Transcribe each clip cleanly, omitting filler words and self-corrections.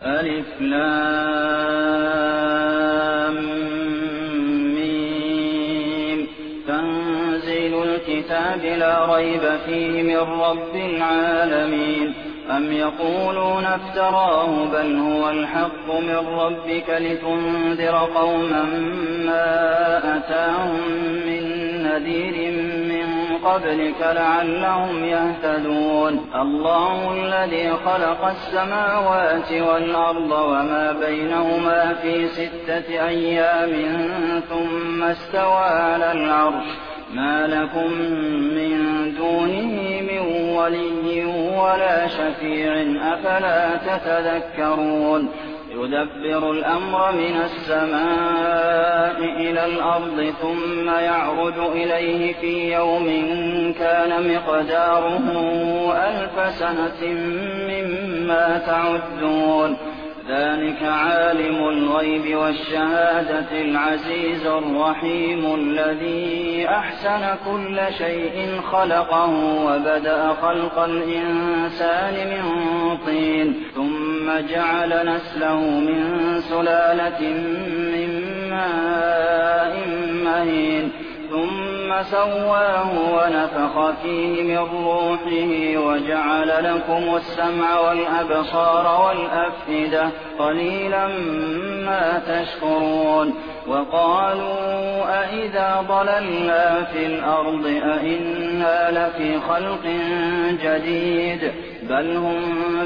ألف لام ميم تنزيل الكتاب لا ريب فيه من رب العالمين أم يقولون افتراه بل هو الحق من ربك لتنذر قوما ما أتاهم من نذير من قبلك لعلهم يهتدون الله الذي خلق السماوات والأرض وما بينهما في 6 أيام ثم استوى على العرش ما لكم من دونه من ولي ولا شفيع أفلا تتذكرون يدبر الأمر من السماء إلى الأرض ثم يعرج إليه في يوم كان مقداره 1000 سنة مما تعدون ذلك عالم الغيب والشهادة العزيز الرحيم الذي أحسن كل شيء خلقه وبدأ خلق الإنسان من طين ثم جعل نسله من سلالة من ماء مهين ثم سواه ونفخ فيه من روحه وجعل لكم السمع والأبصار والأفئدة قليلا ما تشكرون وقالوا أئذا ضللنا في الأرض أئنا لفي خلق جديد بل هم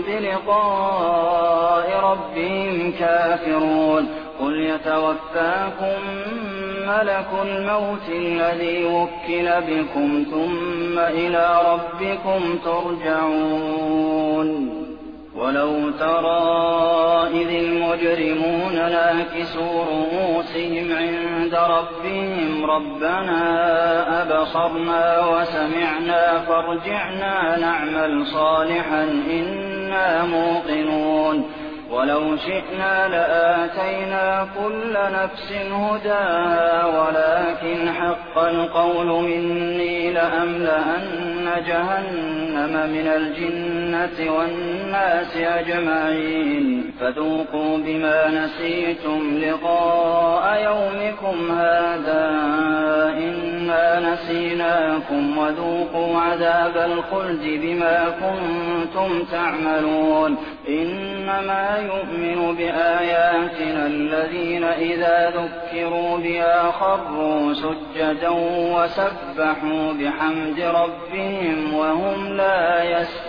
بلقاء ربهم كافرون قل يتوفاكم ملك الموت الذي وكل بكم ثم إلى ربكم ترجعون ولو ترى إذ المجرمون ناكسوا رؤوسهم عند ربهم ربنا أبصرنا وسمعنا فارجعنا نعمل صالحا إنا موقنون ولو شئنا لآتينا كل نفس هداها ولكن حق القول مني لأملأن جهنم من الجنة والناس أجمعين فذوقوا بما نسيتم لقاء يومكم هذا إنا نسيناكم وذوقوا عذاب الخلد بما كنتم تعملون إنما يؤمن بآياتنا الذين إذا ذكروا بها خروا سجدا وسبحوا بحمد ربهم وهم لا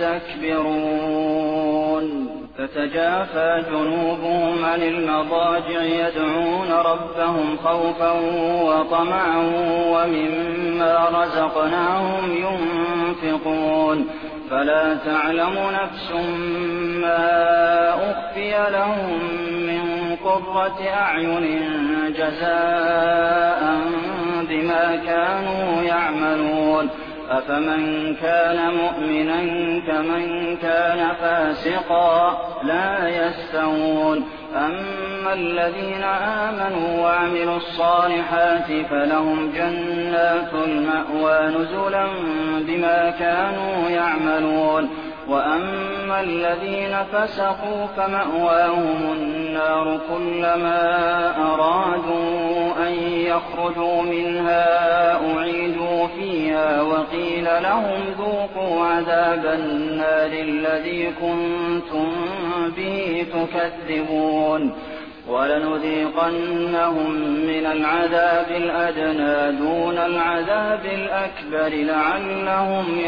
يستكبرون فتجافى جنوبهم عن المضاجع يدعون ربهم خوفا وطمعا ومما رزقناهم ينفقون فلا تعلم نفس ما أخفي لهم من قرة أعين جزاء بما كانوا يعملون أفمن كان مؤمنا كمن كان فاسقا لا يستوون أما الذين آمنوا وعملوا الصالحات فلهم جنات المأوى نزلا بما كانوا يعملون وأما الذين فسقوا فمأواهم النار كلما أرادوا أن يخرجوا منها أعيدوا فيها وقيل لهم ذوقوا عذاب النار الذي كنتم به تكذبون ولنذيقنهم من العذاب الأدنى دون العذاب الأكبر لعلهم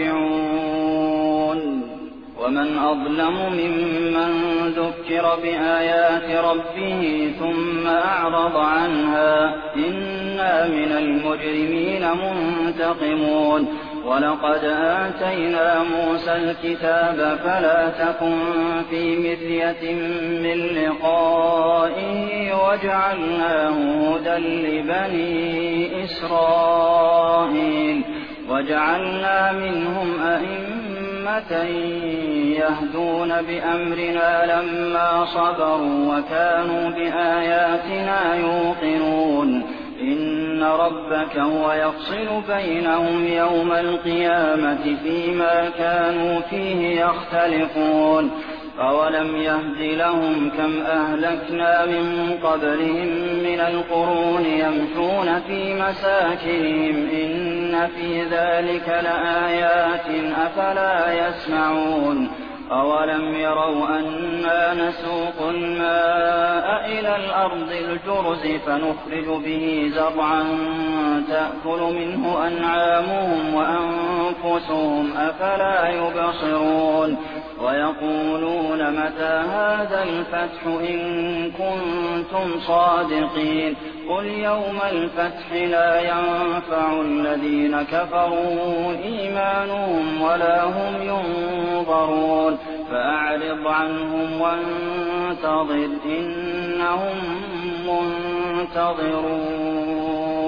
يرجعون ومن أظلم ممن ذكر بآيات ربه ثم أعرض عنها إنا من المجرمين منتقمون ولقد آتينا موسى الكتاب فلا تكن في مرية من لقائه وجعلناه هدى لبني إسرائيل وجعلنا منهم أئمة يهدون بأمرنا لما صبروا وكانوا بآياتنا يوقنون إن ربك هو يفصل بينهم يوم القيامة فيما كانوا فيه يختلفون أَوَلَمْ يَهْدِ لَهُمْ كَمْ أَهْلَكْنَا مِن قَبْلِهِم مِّنَ الْقُرُونِ يَمْشُونَ فِي مَسَاكِنِهِمْ ۚ إِنَّ فِي ذَٰلِكَ لَآيَاتٍ ۖ أَفَلَا يَسْمَعُونَ أَوَلَمْ يَرَوْا أَنَّا نَسُوقُ الْمَاءَ إِلَى الْأَرْضِ الْجُرُزِ فَنُخْرِجُ بِهِ زَرْعًا تَأْكُلُ مِنْهُ أَنْعَامُهُمْ وَأَنفُسُهُمْ ۖ أَفَلَا يُبْصِرُونَ وَيَقُولُونَ مَتَىٰ هَٰذَا الْفَتْحُ إِن كُنتُمْ صَادِقِينَ قُلْ يَوْمَ الْفَتْحِ لَا يَنفَعُ الَّذِينَ كَفَرُوا إِيمَانُهُمْ وَلَا هُمْ يُنظَرُونَ فَأَعْرِضْ عَنْهُمْ وَانتَظِرْ إِنَّهُم مُّنتَظِرُونَ